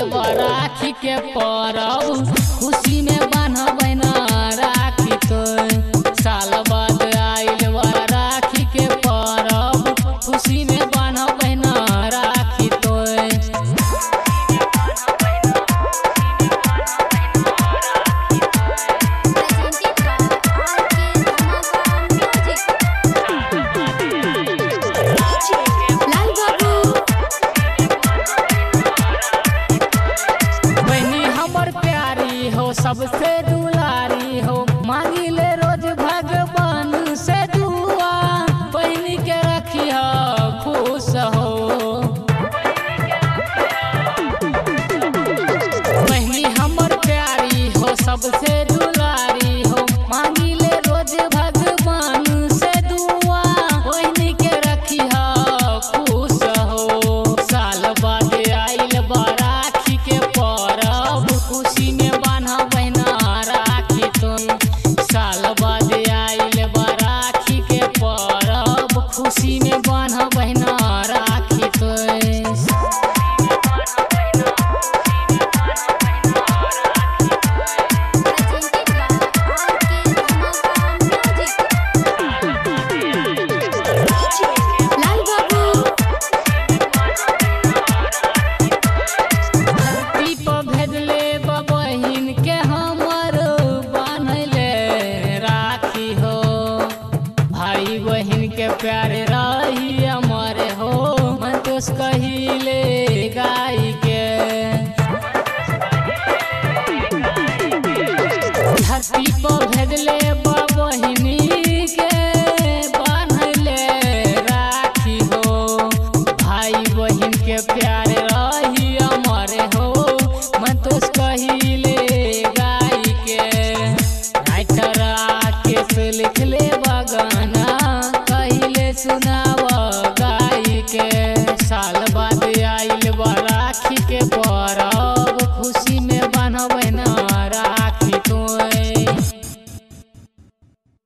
बा राखी के परब खुशी में बान्हबै न राखी तो साल बाद आइल बा राखी के परब खुशी में बान्हबै न राखी तो सबसे दुलारी हो मांगी ले रोज भगवान से दुआ बहनी के रखी हो खुश हो बहनी हमर प्यारी हो सबसे